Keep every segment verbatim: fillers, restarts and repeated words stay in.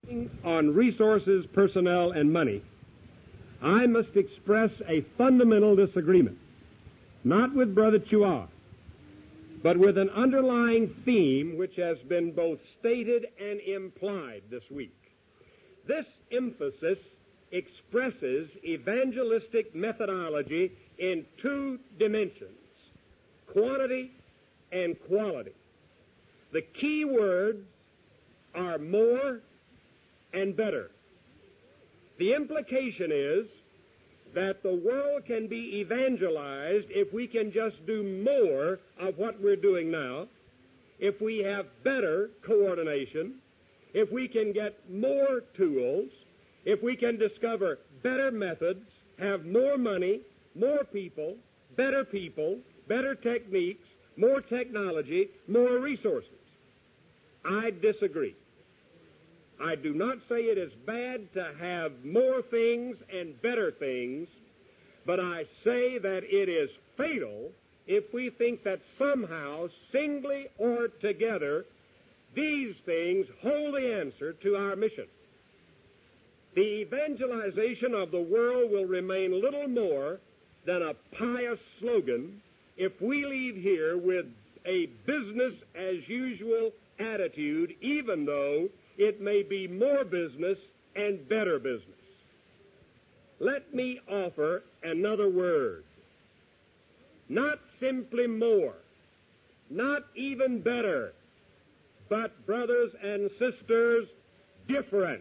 on resources, personnel, and money, I must express a fundamental disagreement, not with Brother Chua, but with an underlying theme which has been both stated and implied this week. This emphasis expresses evangelistic methodology in two dimensions, quantity and quality. The key words are more and better. The implication is that the world can be evangelized if we can just do more of what we're doing now, if we have better coordination, if we can get more tools, if we can discover better methods, have more money, more people, better people, better techniques, more technology, more resources. I disagree. I do not say it is bad to have more things and better things, but I say that it is fatal if we think that somehow, singly or together, these things hold the answer to our mission. The evangelization of the world will remain little more than a pious slogan if we leave here with a business-as-usual attitude, even though it may be more business and better business. Let me offer another word. Not simply more, not even better, but, brothers and sisters, different.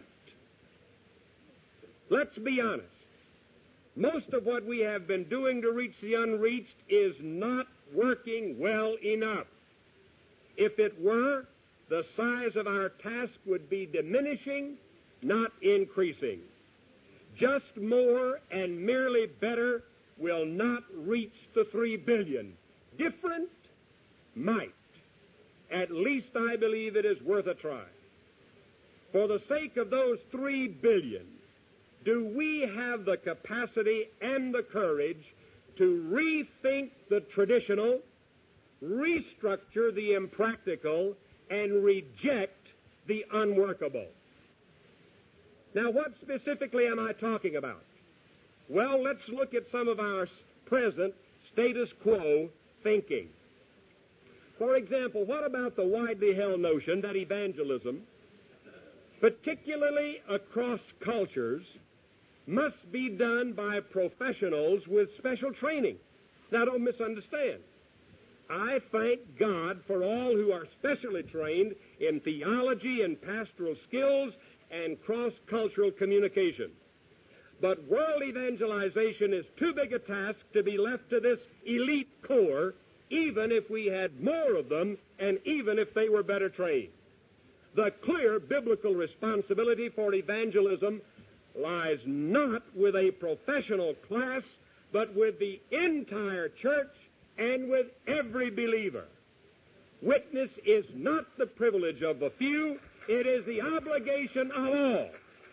Let's be honest. Most of what we have been doing to reach the unreached is not working well enough. If it were, the size of our task would be diminishing, not increasing. Just more and merely better will not reach the three billion. Different might. At least I believe it is worth a try. For the sake of those three billion, do we have the capacity and the courage to rethink the traditional, restructure the impractical, and reject the unworkable? Now, what specifically am I talking about? Well, let's look at some of our present status quo thinking. For example, what about the widely held notion that evangelism, particularly across cultures, must be done by professionals with special training? Now, don't misunderstand. I thank God for all who are specially trained in theology and pastoral skills and cross-cultural communication. But world evangelization is too big a task to be left to this elite corps, even if we had more of them and even if they were better trained. The clear biblical responsibility for evangelism lies not with a professional class, but with the entire church and with every believer. Witness is not the privilege of the few, it is the obligation of all.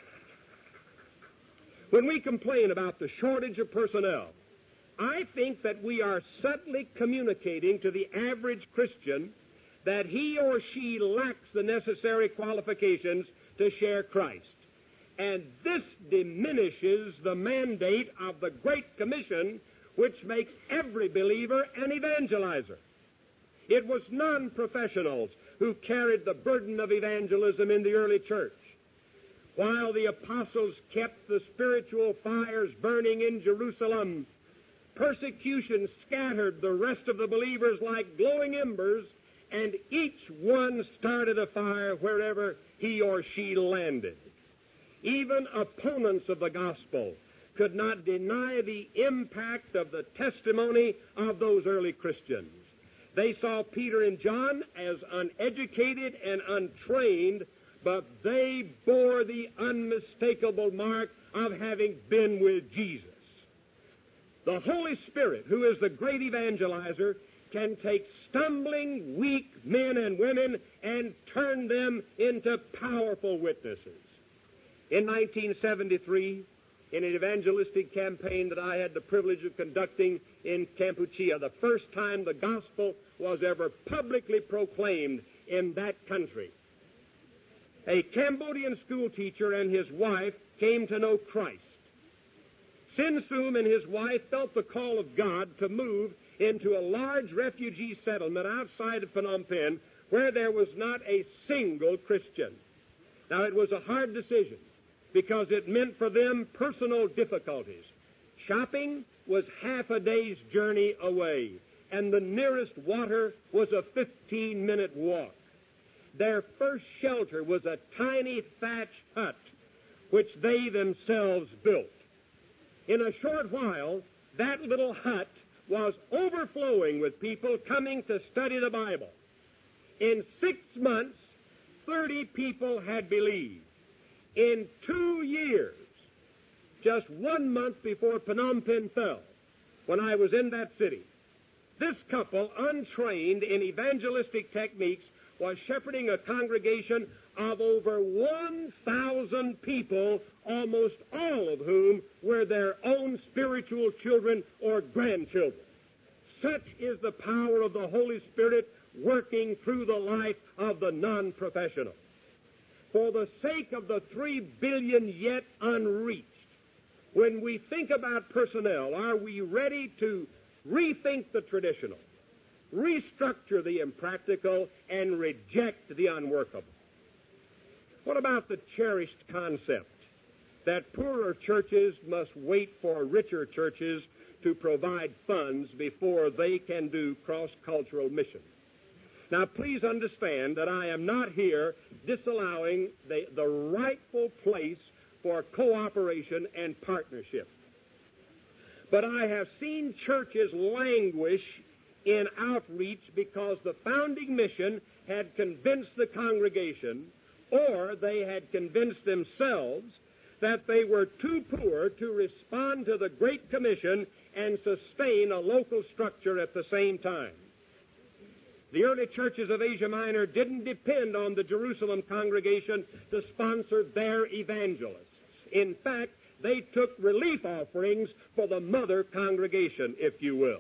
When we complain about the shortage of personnel, I think that we are subtly communicating to the average Christian that he or she lacks the necessary qualifications to share Christ. And this diminishes the mandate of the Great Commission, which makes every believer an evangelizer. It was non-professionals who carried the burden of evangelism in the early church. While the apostles kept the spiritual fires burning in Jerusalem, persecution scattered the rest of the believers like glowing embers, and each one started a fire wherever he or she landed. Even opponents of the gospel could not deny the impact of the testimony of those early Christians. They saw Peter and John as uneducated and untrained, but they bore the unmistakable mark of having been with Jesus. The Holy Spirit, who is the great evangelizer, can take stumbling, weak men and women and turn them into powerful witnesses. In nineteen seventy-three, in an evangelistic campaign that I had the privilege of conducting in Kampuchea, the first time the gospel was ever publicly proclaimed in that country, a Cambodian schoolteacher and his wife came to know Christ. Sin Sum and his wife felt the call of God to move into a large refugee settlement outside of Phnom Penh where there was not a single Christian. Now, it was a hard decision because it meant for them personal difficulties. Shopping was half a day's journey away, and the nearest water was a fifteen-minute walk. Their first shelter was a tiny thatch hut, which they themselves built. In a short while, that little hut was overflowing with people coming to study the Bible. In six months, thirty people had believed. In two years, just one month before Phnom Penh fell, when I was in that city, this couple, untrained in evangelistic techniques, was shepherding a congregation of over one thousand people, almost all of whom were their own spiritual children or grandchildren. Such is the power of the Holy Spirit working through the life of the non-professional. For the sake of the three billion yet unreached, when we think about personnel, are we ready to rethink the traditional, restructure the impractical, and reject the unworkable? What about the cherished concept that poorer churches must wait for richer churches to provide funds before they can do cross-cultural mission? Now, please understand that I am not here disallowing the, the rightful place for cooperation and partnership. But I have seen churches languish in outreach because the founding mission had convinced the congregation, or they had convinced themselves, that they were too poor to respond to the Great Commission and sustain a local structure at the same time. The early churches of Asia Minor didn't depend on the Jerusalem congregation to sponsor their evangelists. In fact, they took relief offerings for the mother congregation, if you will.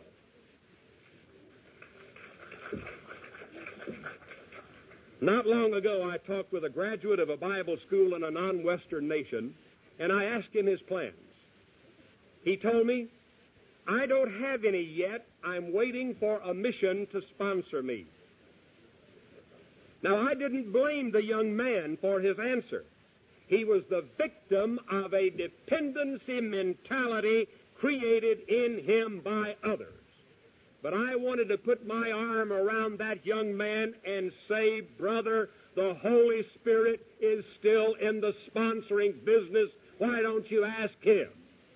Not long ago, I talked with a graduate of a Bible school in a non-Western nation, and I asked him his plans. He told me, "I don't have any yet. I'm waiting for a mission to sponsor me." Now, I didn't blame the young man for his answer. He was the victim of a dependency mentality created in him by others. But I wanted to put my arm around that young man and say, "Brother, the Holy Spirit is still in the sponsoring business. Why don't you ask Him?"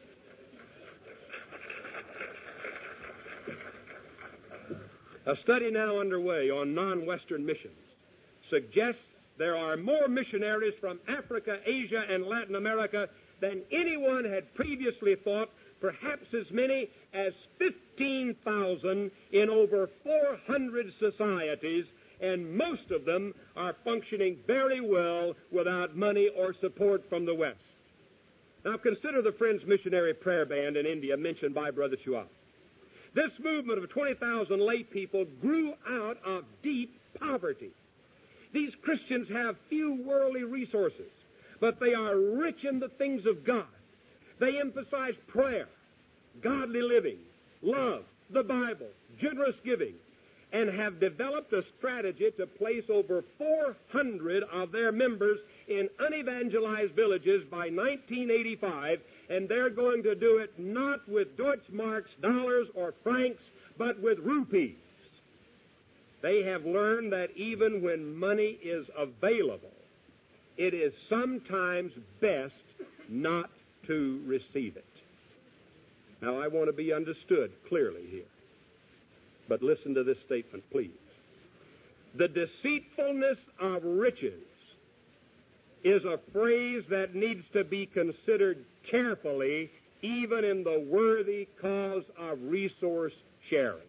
A study now underway on non-Western missions suggests there are more missionaries from Africa, Asia, and Latin America than anyone had previously thought, perhaps as many as fifteen thousand in over four hundred societies, and most of them are functioning very well without money or support from the West. Now consider the Friends Missionary Prayer Band in India mentioned by Brother Chua. This movement of twenty thousand lay people grew out of deep poverty. These Christians have few worldly resources, but they are rich in the things of God. They emphasize prayer, godly living, love, the Bible, generous giving, and have developed a strategy to place over four hundred of their members in unevangelized villages by nineteen eighty-five, and they're going to do it not with Deutschmarks, dollars, or francs, but with rupees. They have learned that even when money is available, it is sometimes best not to receive it. Now, I want to be understood clearly here. But listen to this statement, please. The deceitfulness of riches is a phrase that needs to be considered carefully, even in the worthy cause of resource sharing.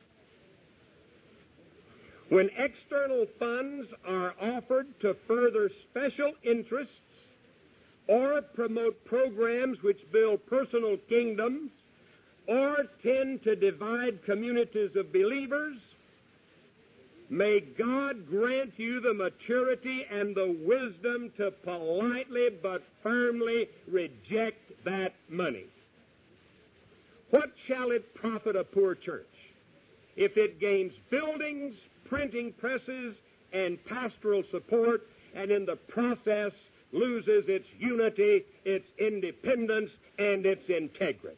When external funds are offered to further special interests or promote programs which build personal kingdoms or tend to divide communities of believers, May God grant you the maturity and the wisdom to politely but firmly reject that money. What shall it profit a poor church if it gains buildings, printing presses, and pastoral support, and in the process loses its unity, its independence, and its integrity?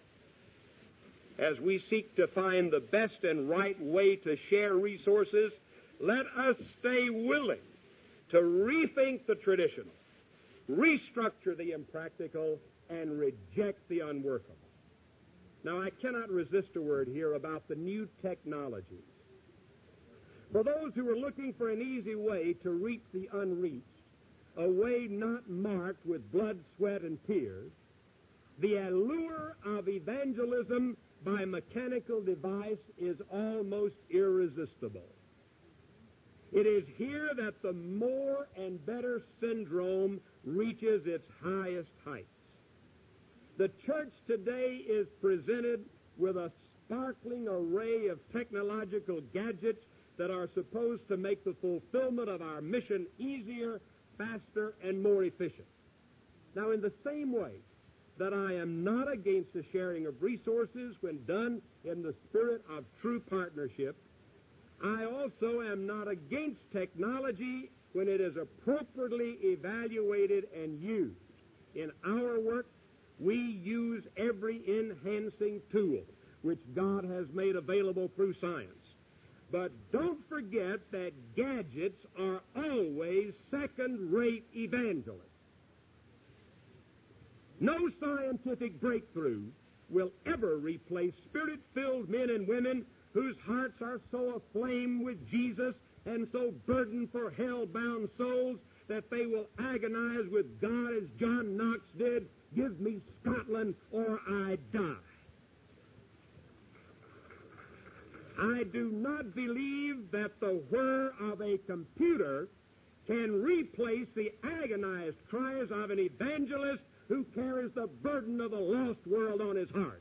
As we seek to find the best and right way to share resources, let us stay willing to rethink the traditional, restructure the impractical, and reject the unworkable. Now, I cannot resist a word here about the new technologies. For those who are looking for an easy way to reach the unreached, a way not marked with blood, sweat, and tears, the allure of evangelism by mechanical device is almost irresistible. It is here that the more and better syndrome reaches its highest heights. The church today is presented with a sparkling array of technological gadgets that are supposed to make the fulfillment of our mission easier, faster, and more efficient. Now, in the same way that I am not against the sharing of resources when done in the spirit of true partnership, I also am not against technology when it is appropriately evaluated and used. In our work, we use every enhancing tool which God has made available through science. But don't forget that gadgets are always second-rate evangelists. No scientific breakthrough will ever replace spirit-filled men and women whose hearts are so aflame with Jesus and so burdened for hell-bound souls that they will agonize with God as John Knox did, "Give me Scotland or I die." I do not believe that the whir of a computer can replace the agonized cries of an evangelist who carries the burden of a lost world on his heart.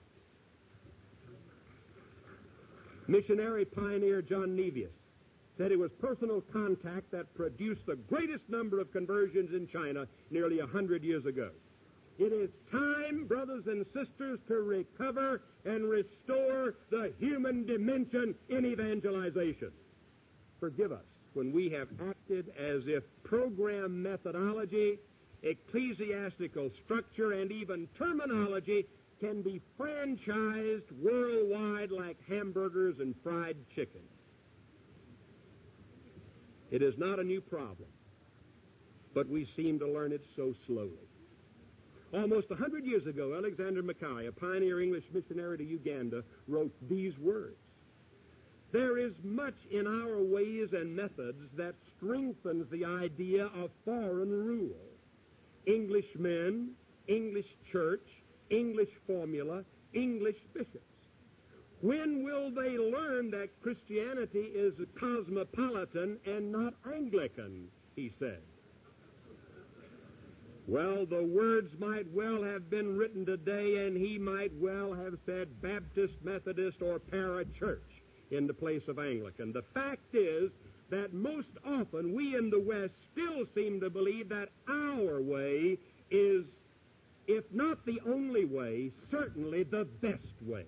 Missionary pioneer John Nevius said it was personal contact that produced the greatest number of conversions in China nearly a hundred years ago. It is time, brothers and sisters, to recover and restore the human dimension in evangelization. Forgive us when we have acted as if program methodology, ecclesiastical structure, and even terminology can be franchised worldwide like hamburgers and fried chicken. It is not a new problem, but we seem to learn it so slowly. Almost a hundred years ago, Alexander Mackay, a pioneer English missionary to Uganda, wrote these words: "There is much in our ways and methods that strengthens the idea of foreign rule. English men, English church, English formula, English bishops. When will they learn that Christianity is cosmopolitan and not Anglican?" he said. Well, the words might well have been written today, and he might well have said Baptist, Methodist, or Parachurch in the place of Anglican. The fact is that most often we in the West still seem to believe that our way is, if not the only way, certainly the best way.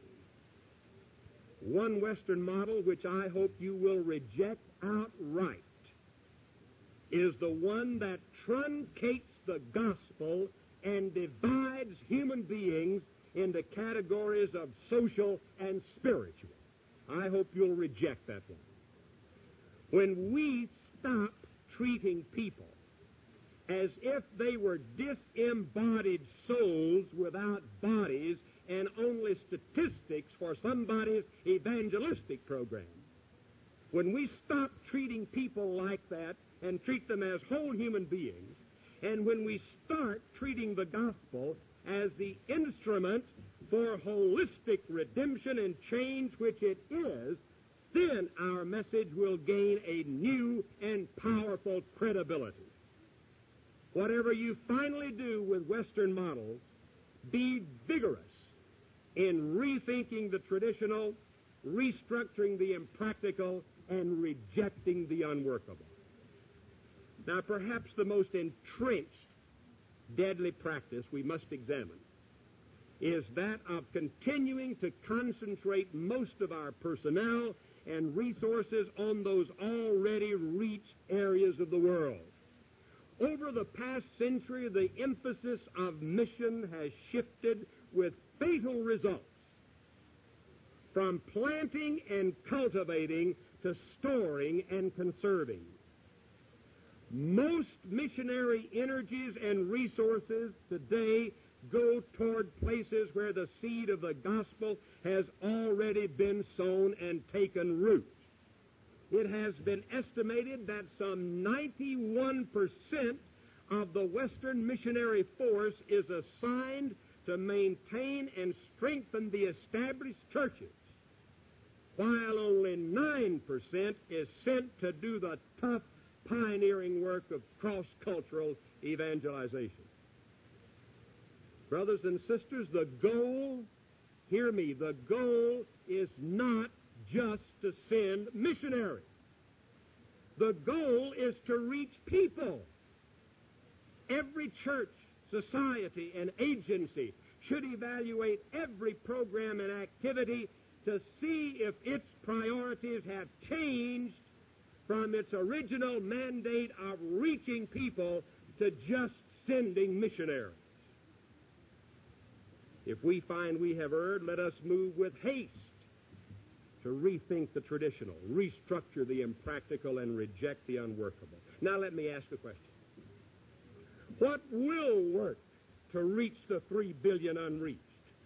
One Western model which I hope you will reject outright is the one that truncates the gospel and divides human beings into categories of social and spiritual. I hope you'll reject that one. When we stop treating people as if they were disembodied souls without bodies and only statistics for somebody's evangelistic program, when we stop treating people like that and treat them as whole human beings, and when we start treating the gospel as the instrument for holistic redemption and change, which it is, then our message will gain a new and powerful credibility. Whatever you finally do with Western models, be vigorous in rethinking the traditional, restructuring the impractical, and rejecting the unworkable. Now, perhaps the most entrenched deadly practice we must examine is that of continuing to concentrate most of our personnel and resources on those already reached areas of the world. Over the past century, the emphasis of mission has shifted with fatal results from planting and cultivating to storing and conserving. Most missionary energies and resources today go toward places where the seed of the gospel has already been sown and taken root. It has been estimated that some ninety-one percent of the Western missionary force is assigned to maintain and strengthen the established churches, while only nine percent is sent to do the tough pioneering work of cross-cultural evangelization. Brothers and sisters, the goal, hear me, the goal is not just to send missionaries. The goal is to reach people. Every church, society, and agency should evaluate every program and activity to see if its priorities have changed from its original mandate of reaching people to just sending missionaries. If we find we have erred, let us move with haste to rethink the traditional, restructure the impractical, and reject the unworkable. Now let me ask a question. What will work to reach the three billion unreached?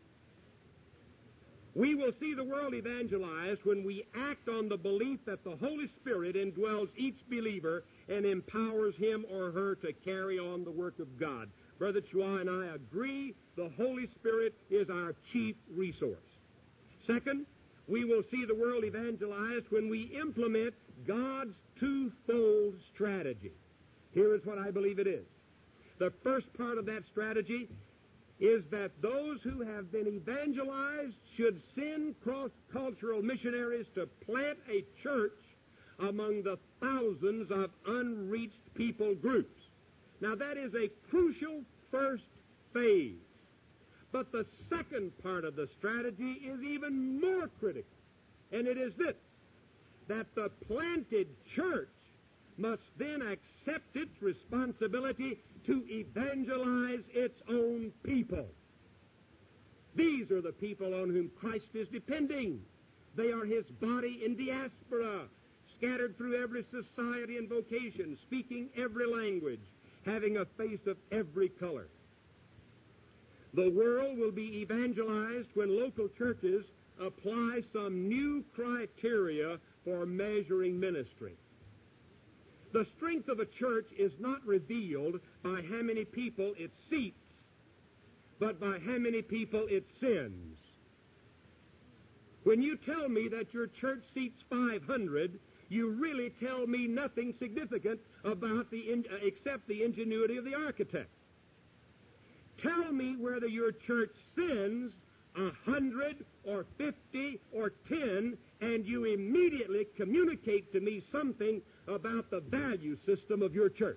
We will see the world evangelized when we act on the belief that the Holy Spirit indwells each believer and empowers him or her to carry on the work of God. Brother Chua and I agree the Holy Spirit is our chief resource. Second, we will see the world evangelized when we implement God's twofold strategy. Here is what I believe it is. The first part of that strategy is that those who have been evangelized should send cross-cultural missionaries to plant a church among the thousands of unreached people groups. Now that is a crucial first phase. But the second part of the strategy is even more critical. And it is this, that the planted church must then accept its responsibility to evangelize its own people. These are the people on whom Christ is depending. They are His body in diaspora, scattered through every society and vocation, speaking every language, having a face of every color. The world will be evangelized when local churches apply some new criteria for measuring ministry. The strength of a church is not revealed by how many people it seats, but by how many people it sends. When you tell me that your church seats five hundred, you really tell me nothing significant about the in, uh, except the ingenuity of the architect. Tell me whether your church sends a hundred or fifty or ten, and you immediately communicate to me something about the value system of your church.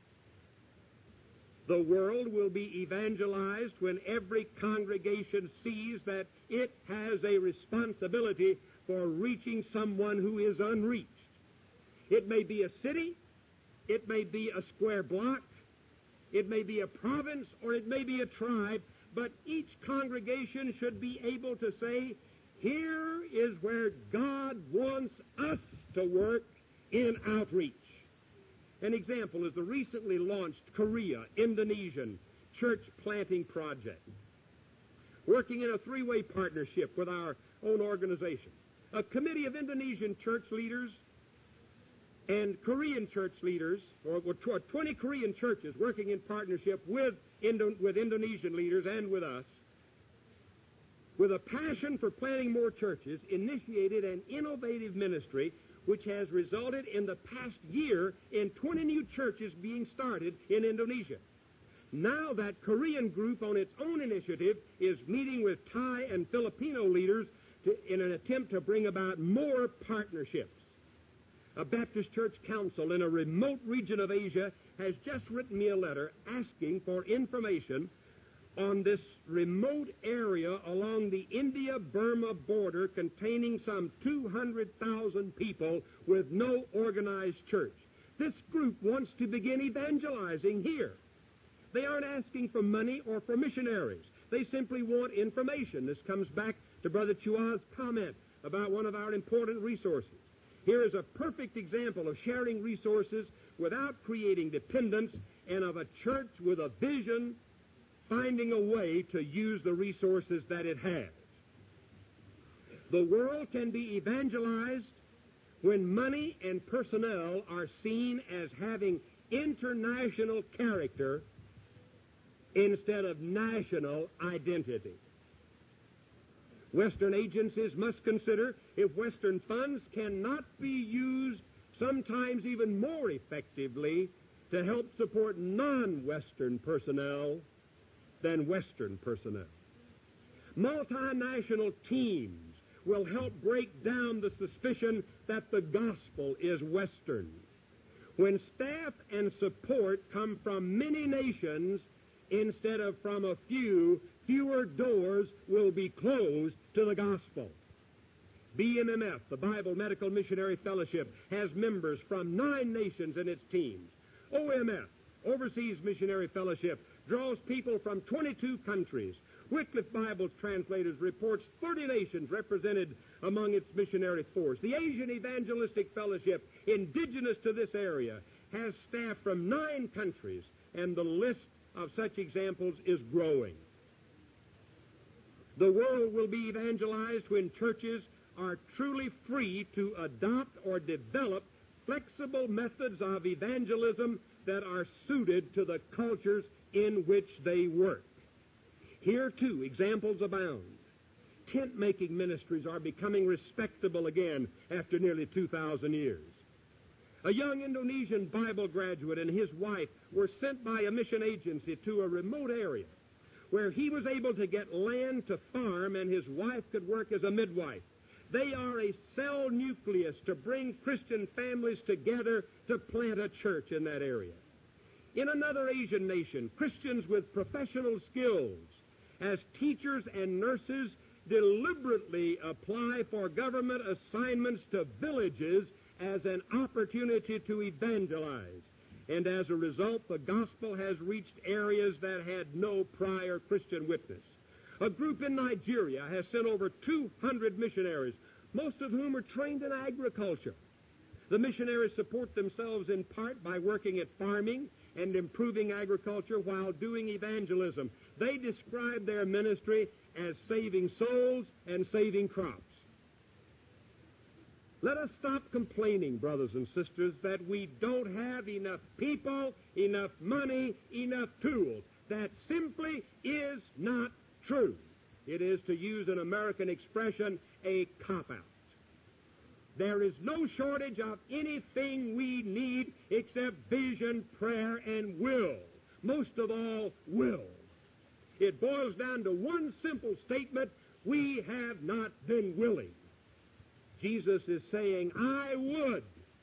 The world will be evangelized when every congregation sees that it has a responsibility for reaching someone who is unreached. It may be a city, it may be a square block, it may be a province, or it may be a tribe, but each congregation should be able to say, here is where God wants us to work in outreach. An example is the recently launched Korea, Indonesian church planting project, working in a three-way partnership with our own organization. A committee of Indonesian church leaders and Korean church leaders, or twenty Korean churches working in partnership with, Indo- with Indonesian leaders and with us, with a passion for planting more churches, initiated an innovative ministry which has resulted in the past year in twenty new churches being started in Indonesia. Now that Korean group on its own initiative is meeting with Thai and Filipino leaders to, in an attempt to bring about more partnerships. a Baptist Church Council in a remote region of Asia has just written me a letter asking for information on this remote area along the India-Burma border containing some two hundred thousand people with no organized church. This group wants to begin evangelizing here. They aren't asking for money or for missionaries. They simply want information. This comes back to Brother Chua's comment about one of our important resources. Here is a perfect example of sharing resources without creating dependence, and of a church with a vision finding a way to use the resources that it has. The world can be evangelized when money and personnel are seen as having international character instead of national identity. Western agencies must consider if Western funds cannot be used sometimes even more effectively to help support non-Western personnel than Western personnel. Multinational teams will help break down the suspicion that the gospel is Western. When staff and support come from many nations instead of from a few, fewer doors will be closed to the gospel. B M M F, the Bible Medical Missionary Fellowship, has members from nine nations in its teams. O M F, Overseas Missionary Fellowship, draws people from twenty-two countries. Wycliffe Bible Translators reports thirty nations represented among its missionary force. The Asian Evangelistic Fellowship, indigenous to this area, has staff from nine countries, and the list of such examples is growing. The world will be evangelized when churches are truly free to adopt or develop flexible methods of evangelism that are suited to the cultures in which they work. Here, too, examples abound. Tent-making ministries are becoming respectable again after nearly two thousand years. A young Indonesian Bible graduate and his wife were sent by a mission agency to a remote area where he was able to get land to farm and his wife could work as a midwife. They are a cell nucleus to bring Christian families together to plant a church in that area. In another Asian nation, Christians with professional skills as teachers and nurses deliberately apply for government assignments to villages as an opportunity to evangelize. And as a result, the gospel has reached areas that had no prior Christian witness. A group in Nigeria has sent over two hundred missionaries, most of whom are trained in agriculture. The missionaries support themselves in part by working at farming and improving agriculture while doing evangelism. They describe their ministry as saving souls and saving crops. Let us stop complaining, brothers and sisters, that we don't have enough people, enough money, enough tools. That simply is not true. It is, to use an American expression, a cop-out. There is no shortage of anything we need except vision, prayer, and will. Most of all, will. It boils down to one simple statement: we have not been willing. Jesus is saying, I would,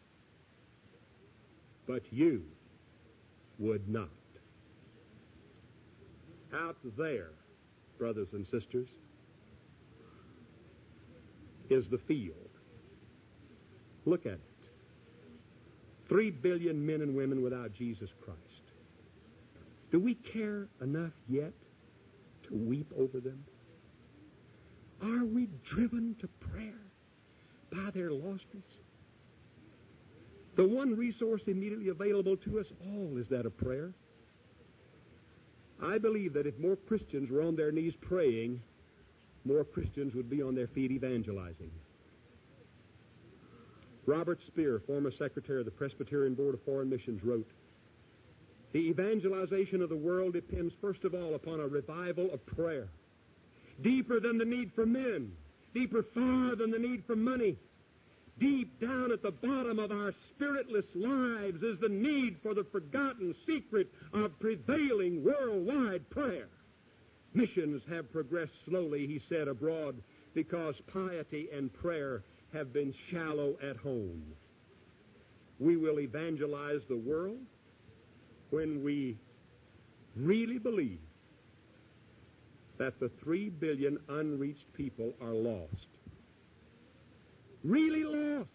but you would not. Out there, brothers and sisters, is the field. Look at it. Three billion men and women without Jesus Christ. Do we care enough yet to weep over them? Are we driven to prayer by their lostness? The one resource immediately available to us all is that of prayer. I believe that if more Christians were on their knees praying, more Christians would be on their feet evangelizing. Robert Spear, former secretary of the Presbyterian Board of Foreign Missions, wrote, the evangelization of the world depends first of all upon a revival of prayer. Deeper than the need for men, deeper far than the need for money. Deep down at the bottom of our spiritless lives is the need for the forgotten secret of prevailing worldwide prayer. Missions have progressed slowly, he said, abroad because piety and prayer have been shallow at home. we will evangelize the world when we really believe that the three billion unreached people are lost. Really lost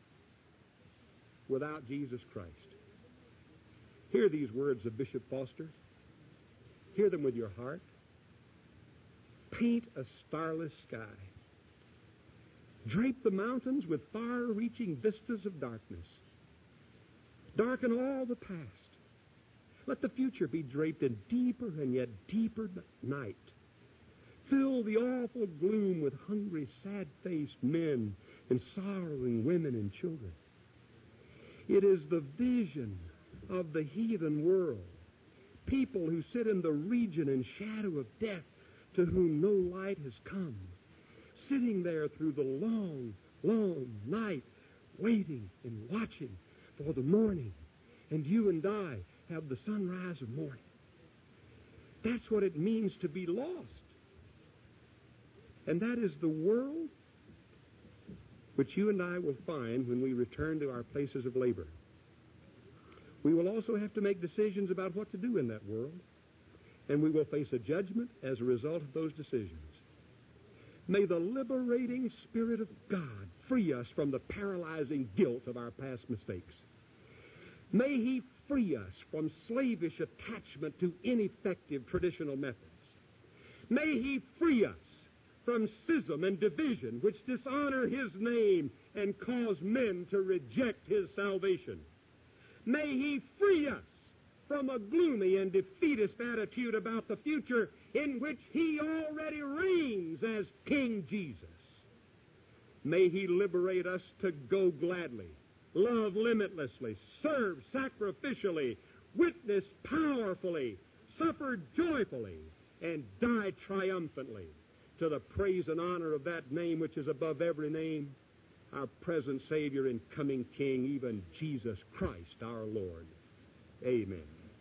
without Jesus Christ. Hear these words of Bishop Foster. Hear them with your heart. Paint a starless sky. Drape the mountains with far-reaching vistas of darkness. Darken all the past. Let the future be draped in deeper and yet deeper night. Fill the awful gloom with hungry, sad-faced men and sorrowing women and children. It is the vision of the heathen world, people who sit in the region and shadow of death, to whom no light has come, sitting there through the long, long night, waiting and watching for the morning. And you and I have the sunrise of morning. That's what it means to be lost. And that is the world which you and I will find when we return to our places of labor. We will also have to make decisions about what to do in that world, and we will face a judgment as a result of those decisions. May the liberating Spirit of God free us from the paralyzing guilt of our past mistakes. May He free us from slavish attachment to ineffective traditional methods. May He free us from schism and division which dishonor His name and cause men to reject His salvation. May He free us from a gloomy and defeatist attitude about the future in which He already reigns as King Jesus. May He liberate us to go gladly, love limitlessly, serve sacrificially, witness powerfully, suffer joyfully, and die triumphantly to the praise and honor of that name which is above every name, our present Savior and coming King, even Jesus Christ our Lord. Amen.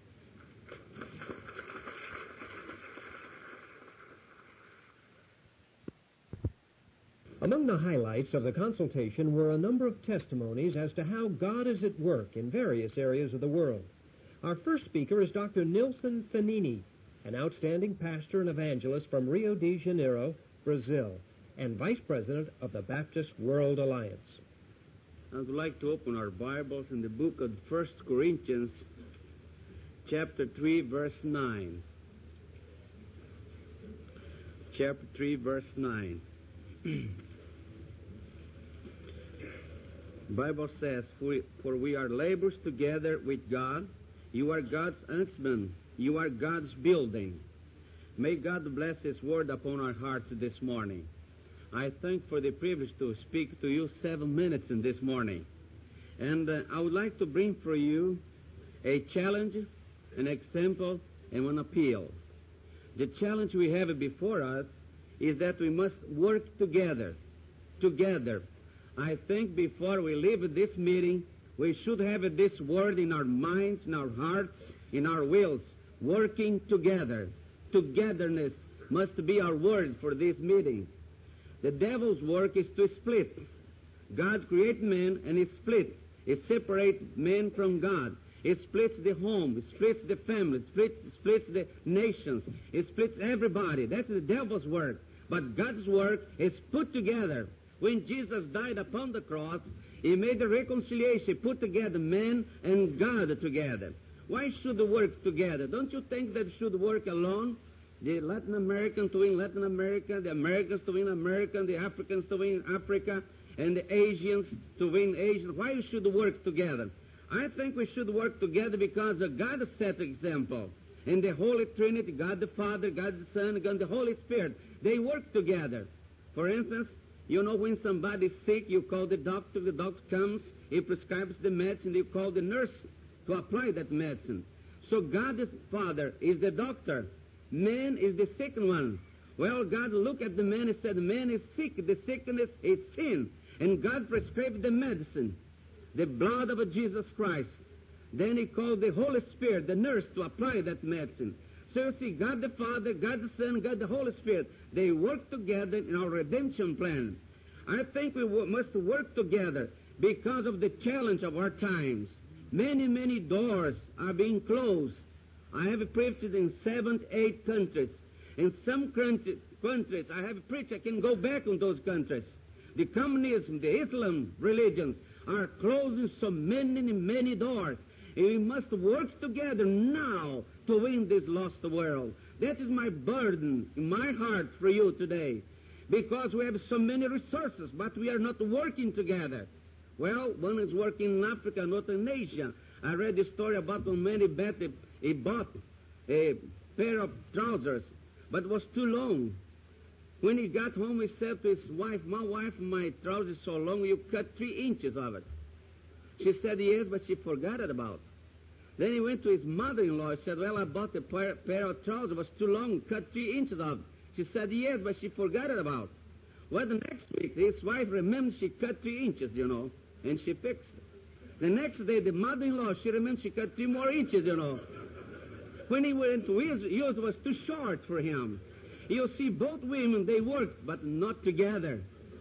Among the highlights of the consultation were a number of testimonies as to how God is at work in various areas of the world. Our first speaker is Doctor Nilson Fanini, an outstanding pastor and evangelist from Rio de Janeiro, Brazil, and Vice President of the Baptist World Alliance. I would like to open our Bibles in the book of First Corinthians, chapter three, verse nine. Chapter three, verse nine. The Bible says, for, for we are laborers together with God. You are God's huntsman. You are God's building. May God bless His word upon our hearts this morning. I thank for the privilege to speak to you seven minutes in this morning. And uh, I would like to bring for you a challenge, an example, and an appeal. The challenge we have before us is that we must work together. Together. I think before we leave this meeting, we should have this word in our minds, in our hearts, in our wills. Working together. Togetherness must be our word for this meeting. The devil's work is to split. God created man and He split. He separates man from God. He splits the home. He splits the family. He splits, splits the nations. He splits everybody. That's the devil's work. But God's work is put together. When Jesus died upon the cross, He made a reconciliation. He put together man and God together. Why should they work together? Don't you think they should work alone? The Latin Americans to win Latin America, the Americans to win America, the Africans to win Africa, and the Asians to win Asia. Why should they work together? I think we should work together because God set an example. In the Holy Trinity, God the Father, God the Son, God the Holy Spirit, they work together. For instance, you know, when somebody's sick, you call the doctor, the doctor comes, he prescribes the medicine, you call the nurse to apply that medicine. So God the Father is the doctor. Man is the sick one. Well, God looked at the man and said, man is sick. The sickness is sin. And God prescribed the medicine, the blood of Jesus Christ. Then He called the Holy Spirit, the nurse, to apply that medicine. So you see, God the Father, God the Son, God the Holy Spirit, they work together in our redemption plan. I think we w- must work together because of the challenge of our times. Many, many doors are being closed. I have preached in seven, eight countries. In some country, countries, I have preached, I can go back in those countries. The communism, the Islam religions are closing so many, many doors. And we must work together now to win this lost world. That is my burden in my heart for you today. Because we have so many resources, but we are not working together. Well, one is working in Africa, not in Asia. I read a story about when many bet he bought a pair of trousers, but it was too long. When he got home, he said to his wife, "My wife, my trousers so long, you cut three inches of it." She said, "Yes, but she forgot it about." Then he went to his mother-in-law and said, "Well, I bought a pair, pair of trousers, it was too long, cut three inches of it." She said, "Yes, but she forgot it about." Well, the next week, his wife remembered she cut three inches, you know, and she fixed it. The next day, the mother-in-law, she remembered she cut three more inches, you know. When he went to use, use was too short for him. You see, both women, they worked, but not together.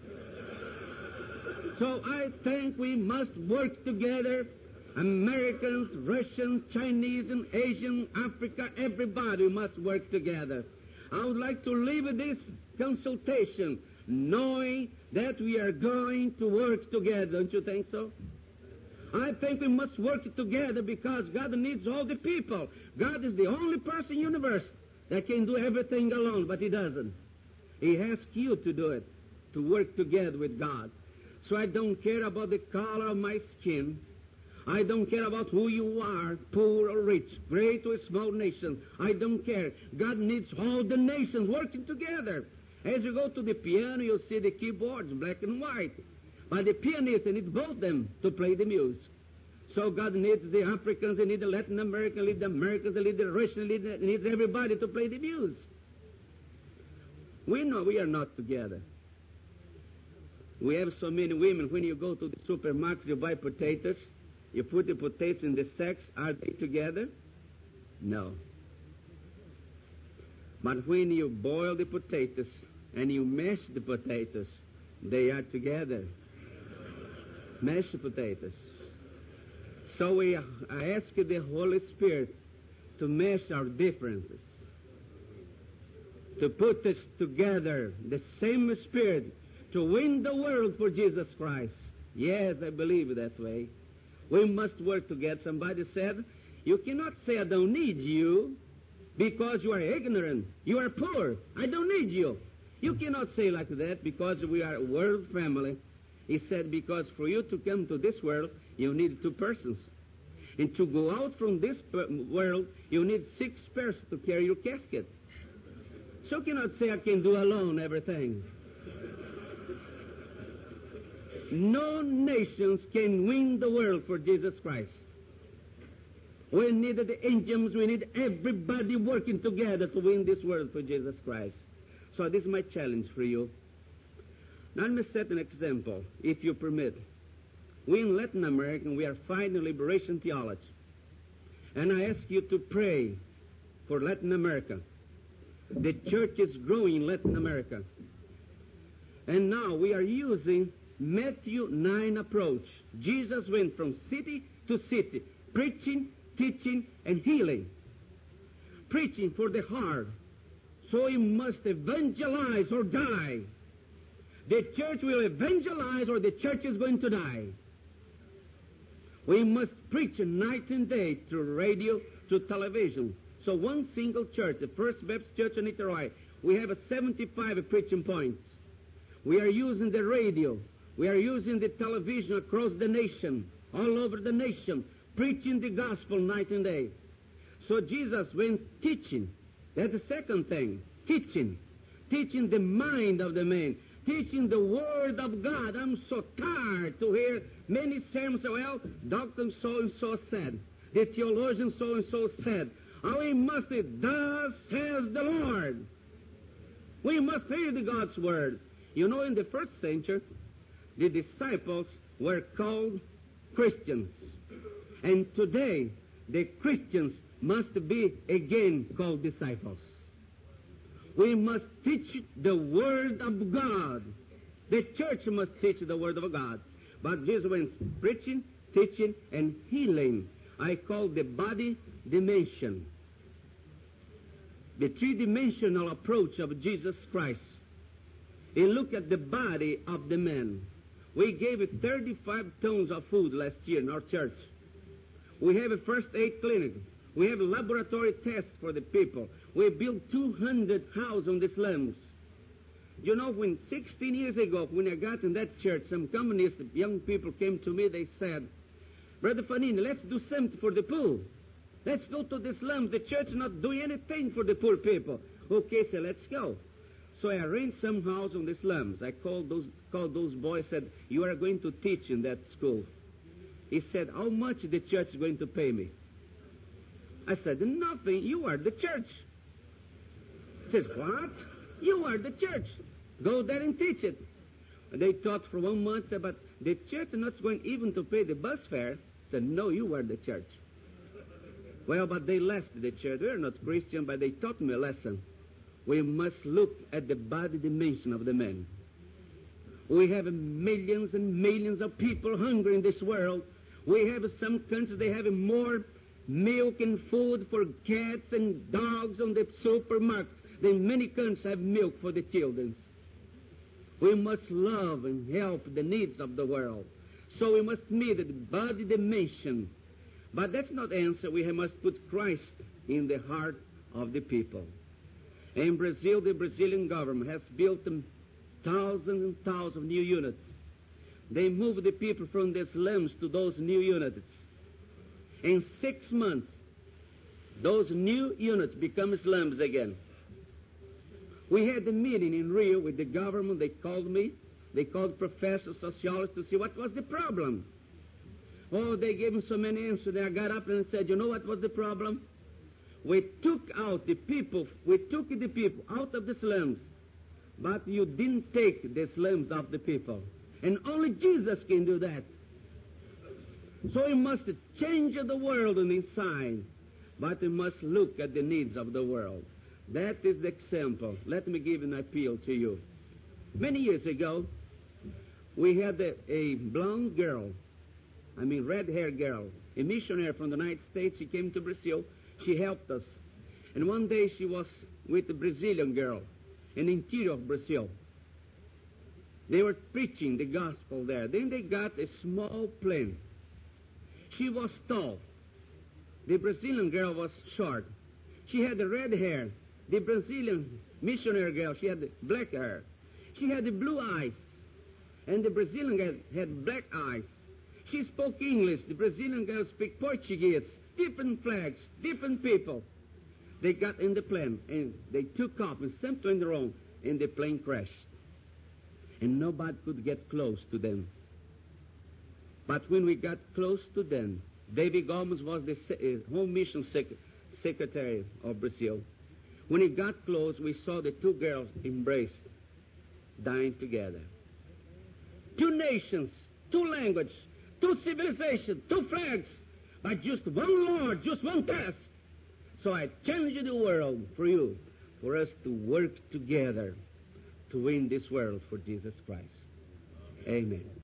So I think we must work together. Americans, Russians, Chinese, and Asian, Africa, everybody must work together. I would like to leave this consultation knowing that we are going to work together. Don't you think so? I think we must work together because God needs all the people. God is the only person in the universe that can do everything alone, but He doesn't. He asks you to do it, to work together with God. So I don't care about the color of my skin. I don't care about who you are, poor or rich, great or small nation. I don't care. God needs all the nations working together. As you go to the piano, you'll see the keyboards, black and white. But the pianist, they need both them to play the music. So God needs the Africans, they need the Latin Americans, they need the Americans, they need the Russians, they need, they needs everybody to play the music. We know we are not together. We have so many women. When you go to the supermarket, you buy potatoes. You put the potatoes in the sacks. Are they together? No. But when you boil the potatoes and you mash the potatoes, they are together. Mashed potatoes. So we, I ask the Holy Spirit to mash our differences, to put us together, the same Spirit, to win the world for Jesus Christ. Yes, I believe that way. We must work together. Somebody said, you cannot say I don't need you because you are ignorant. You are poor. I don't need you. You cannot say like that because we are a world family. He said, because for you to come to this world, you need two persons. And to go out from this world, you need six persons to carry your casket. So you cannot say I can do alone everything. No nations can win the world for Jesus Christ. We need the angels, we need everybody working together to win this world for Jesus Christ. So this is my challenge for you. Now let me set an example, if you permit. We in Latin America, we are fighting liberation theology. And I ask you to pray for Latin America. The church is growing in Latin America. And now we are using Matthew nine approach. Jesus went from city to city, preaching, teaching, and healing. Preaching for the hard. So we must evangelize or die. The church will evangelize or the church is going to die. We must preach night and day through radio, through television. So one single church, the First Baptist Church in Italy, we have a seventy-five preaching points. We are using the radio. We are using the television across the nation, all over the nation, preaching the gospel night and day. So Jesus went teaching. That's the second thing, teaching. Teaching the mind of the man. Teaching the Word of God. I'm so tired to hear many sermons say, well, Doctor so-and-so said, the theologian so-and-so said. Oh, we must say, thus says the Lord. We must hear the God's Word. You know, in the first century, the disciples were called Christians. And today, the Christians must be again called disciples. We must teach the Word of God. The church must teach the Word of God. But Jesus went preaching, teaching, and healing. I call the body dimension. The three-dimensional approach of Jesus Christ. He looked at the body of the man. We gave it thirty-five tons of food last year in our church. We have a first aid clinic. We have a laboratory test for the people. We built two hundred houses on the slums. You know, when sixteen years ago, when I got in that church, some communist young people came to me. They said, Brother Fanini, let's do something for the poor. Let's go to the slums. The church is not doing anything for the poor people. Okay, so let's go. So I arranged some house on the slums. I called those called those boys, said, you are going to teach in that school. He said, how much the church is going to pay me? I said, nothing. You are the church. He says, what? You are the church. Go there and teach it. And they taught for one month, said, but the church is not going even to pay the bus fare. I said, no, you are the church. Well, but they left the church. We're not Christian, but they taught me a lesson. We must look at the body dimension of the man. We have millions and millions of people hungry in this world. We have some countries, they have more milk and food for cats and dogs on the supermarket than many countries have milk for the children. We must love and help the needs of the world. So we must meet the body dimension. But that's not the answer. We must put Christ in the heart of the people. In Brazil, the Brazilian government has built thousands and thousands of new units. They moved the people from the slums to those new units. In six months, those new units become slums again. We had a meeting in Rio with the government. They called me. They called professors, sociologists to see what was the problem. Oh, they gave me so many answers. I got up and said, you know what was the problem? We took out the people, we took the people out of the slums, but you didn't take the slums of the people. And only Jesus can do that. So we must change the world on the inside, but we must look at the needs of the world. That is the example. Let me give an appeal to you. Many years ago, we had a, a blonde girl, I mean red-haired girl, a missionary from the United States. She came to Brazil. She helped us. And one day she was with a Brazilian girl in the interior of Brazil. They were preaching the gospel there. Then they got a small plane. She was tall. The Brazilian girl was short. She had the red hair. The Brazilian missionary girl, she had the black hair. She had the blue eyes. And the Brazilian girl had black eyes. She spoke English. The Brazilian girl spoke Portuguese. Different flags, different people. They got in the plane, and they took off, and something went wrong, and the plane crashed. And nobody could get close to them. But when we got close to them, David Gomes was the uh, Home Mission sec- Secretary of Brazil. When he got close, we saw the two girls embraced, dying together. Two nations, two languages, two civilizations, two flags, but just one Lord, just one task. So I challenge the world for you, for us to work together to win this world for Jesus Christ. Amen.